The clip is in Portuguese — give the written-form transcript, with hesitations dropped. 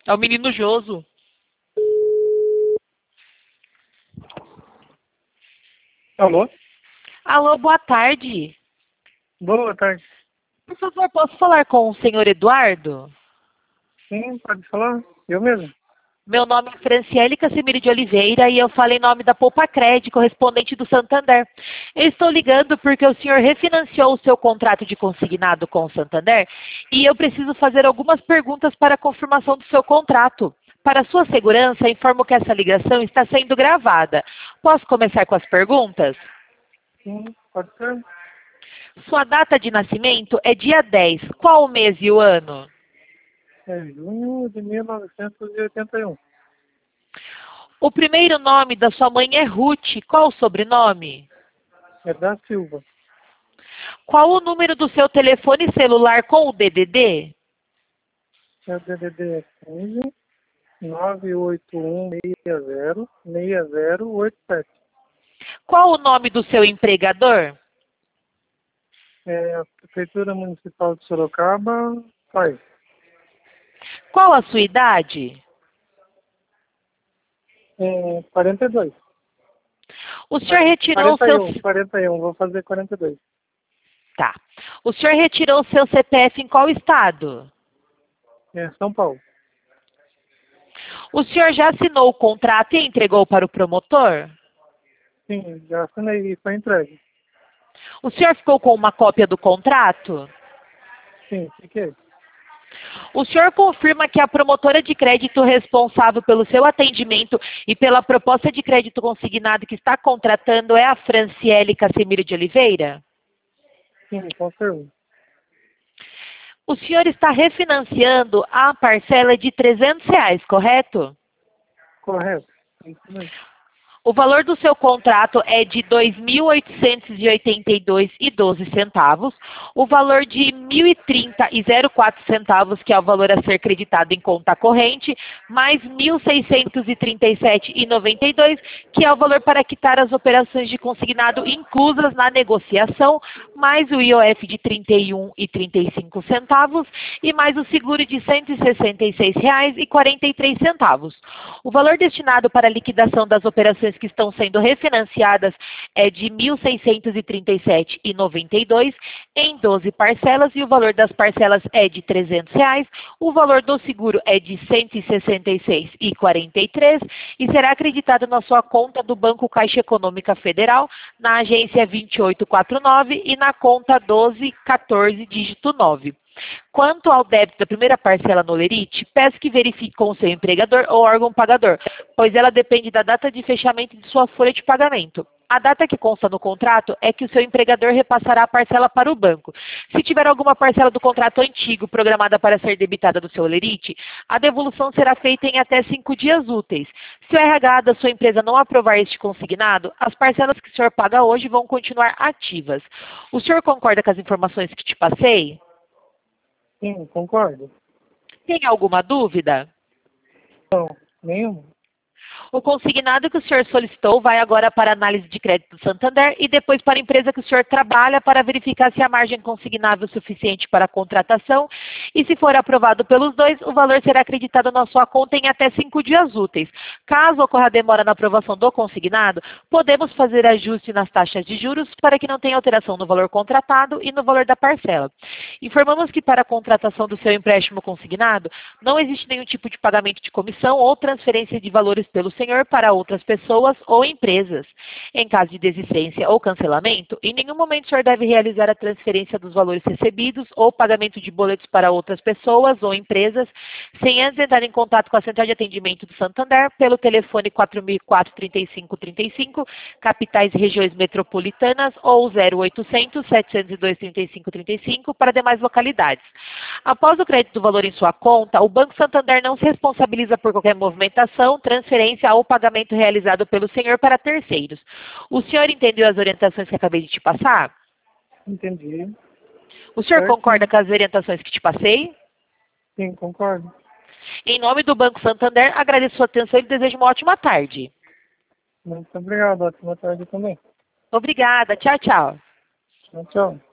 É o menino Joso. Alô? Alô, boa tarde. Boa tarde. Por favor, posso falar com o senhor Eduardo? Sim, pode falar? Eu mesmo? Meu nome é Franciele Cassimiro de Oliveira e eu falo em nome da Poupa-Cred, correspondente do Santander. Eu estou ligando porque o senhor refinanciou o seu contrato de consignado com o Santander e eu preciso fazer algumas perguntas para a confirmação do seu contrato. Para sua segurança, informo que essa ligação está sendo gravada. Posso começar com as perguntas? Sim, pode ser. Sua data de nascimento é dia 10. Qual o mês e o ano? É junho de 1981. O primeiro nome da sua mãe é Ruth. Qual o sobrenome? É da Silva. Qual o número do seu telefone celular com o DDD? É o DDD 15 98160 6087. Qual o nome do seu empregador? É a Prefeitura Municipal de Sorocaba, faz. Qual a sua idade? 42. O senhor retirou o seu... 41, vou fazer 42. Tá. O senhor retirou o seu CPF em qual estado? É São Paulo. O senhor já assinou o contrato e entregou para o promotor? Sim, já assinei e foi entregue. O senhor ficou com uma cópia do contrato? Sim, fiquei. O senhor confirma que a promotora de crédito responsável pelo seu atendimento e pela proposta de crédito consignado que está contratando é a Franciele Cassimiro de Oliveira? Sim, confirmo. O senhor está refinanciando a parcela de R$ 300, correto? Correto. Isso mesmo. O valor do seu contrato é de R$ 2.882,12. O valor de R$ 1.030,04, que é o valor a ser creditado em conta corrente, mais R$ 1.637,92, que é o valor para quitar as operações de consignado inclusas na negociação, mais o IOF de R$ 31,35 e mais o seguro de R$ 166,43. O valor destinado para a liquidação das operações que estão sendo refinanciadas é de R$ 1.637,92 em 12 parcelas e o valor das parcelas é de R$ 300. O valor do seguro é de R$ 166,43 e será acreditado na sua conta do Banco Caixa Econômica Federal, na agência 2849 e na conta 1214, dígito 9. Quanto ao débito da primeira parcela no Lerite, peço que verifique com o seu empregador ou órgão pagador, pois ela depende da data de fechamento de sua folha de pagamento. A data que consta no contrato é que o seu empregador repassará a parcela para o banco. Se tiver alguma parcela do contrato antigo programada para ser debitada do seu Lerite, a devolução será feita em até 5 dias úteis. Se o RH da sua empresa não aprovar este consignado, as parcelas que o senhor paga hoje vão continuar ativas. O senhor concorda com as informações que te passei? Sim, concordo. Tem alguma dúvida? Não, nenhum. O consignado que o senhor solicitou vai agora para a análise de crédito do Santander e depois para a empresa que o senhor trabalha para verificar se a margem consignável é suficiente para a contratação e se for aprovado pelos dois, o valor será acreditado na sua conta em até 5 dias úteis. Caso ocorra demora na aprovação do consignado, podemos fazer ajuste nas taxas de juros para que não tenha alteração no valor contratado e no valor da parcela. Informamos que para a contratação do seu empréstimo consignado, não existe nenhum tipo de pagamento de comissão ou transferência de valores pelo senhor para outras pessoas ou empresas. Em caso de desistência ou cancelamento, em nenhum momento o senhor deve realizar a transferência dos valores recebidos ou pagamento de boletos para outras pessoas ou empresas, sem antes entrar em contato com a Central de Atendimento do Santander pelo telefone 4004-3535, capitais e regiões metropolitanas, ou 0800 702 3535 para demais localidades. Após o crédito do valor em sua conta, o Banco Santander não se responsabiliza por qualquer movimentação, transferência ou pagamento realizado pelo senhor para terceiros. O senhor entendeu as orientações que acabei de te passar? Entendi. O senhor Certo? concorda com as orientações que te passei? Sim, concordo. Em nome do Banco Santander, agradeço sua atenção e desejo uma ótima tarde. Muito obrigado. Ótima tarde também. Obrigada. Tchau, tchau. Tchau, tchau.